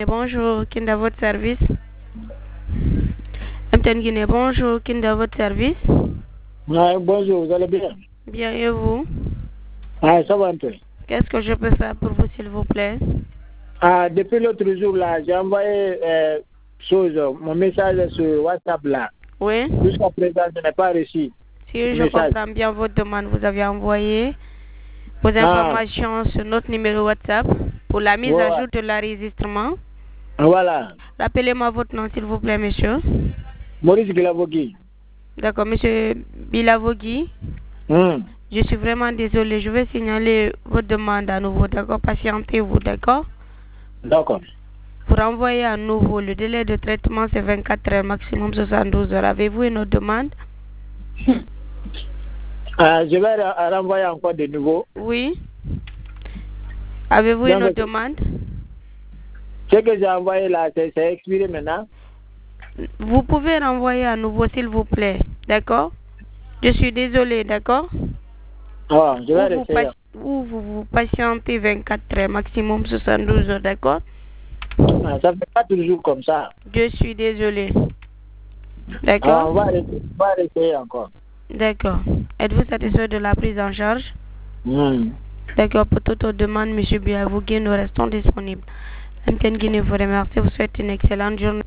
Bonjour, Kinda, votre service. MTN Guinée, bonjour, Kinda, votre service. Bonjour, vous allez bien? Bien, et vous? Ça va un peu. Qu'est-ce que je peux faire pour vous, s'il vous plaît? Depuis l'autre jour, là, j'ai envoyé mon message sur WhatsApp, là. Oui. Jusqu'à présent, je n'ai pas reçu. Si je comprends bien votre demande, vous avez envoyé vos informations sur notre numéro WhatsApp pour la mise à jour de l'enregistrement. Voilà. Rappelez-moi votre nom, s'il vous plaît, monsieur. Maurice Bilavogui. D'accord, monsieur Bilavogui. Je suis vraiment désolé. Je vais signaler votre demande à nouveau, d'accord? Patientez-vous, d'accord? D'accord. Pour envoyer à nouveau, le délai de traitement, c'est 24 heures, maximum 72 heures. Avez-vous une autre demande? Je vais renvoyer encore de nouveau. Oui. Avez-vous une autre demande? Ce que j'ai envoyé là, c'est expiré maintenant. Vous pouvez renvoyer à nouveau, s'il vous plaît. D'accord? Je suis désolé, d'accord? Je vais essayer. Ou vous patientez 24 heures, maximum 72 heures, d'accord? Ça ne fait pas toujours comme ça. Je suis désolé. D'accord? On va essayer encore. D'accord. Êtes-vous satisfait de la prise en charge? D'accord. Pour toute autre demande, M. Biavogui, nous restons disponibles. MTN Guinée vous remercie. Vous souhaite une excellente journée.